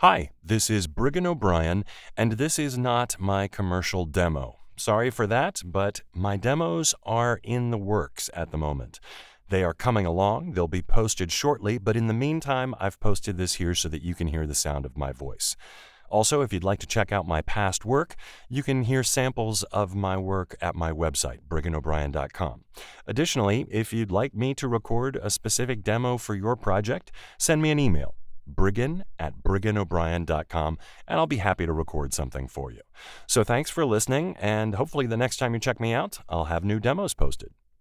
Hi, this is Briggan O'Brien, and this is not my commercial demo. Sorry for that, but my demos are in the works at the moment. They are coming along, they'll be posted shortly, but in the meantime, I've posted this here so that you can hear the sound of my voice. Also, if you'd like to check out my past work, you can hear samples of my work at my website, BrigganO'Brien.com. Additionally, if you'd like me to record a specific demo for your project, send me an email, Briggan@BrigganO'Brien.com, and I'll be happy to record something for you. So thanks for listening, and hopefully the next time you check me out, I'll have new demos posted.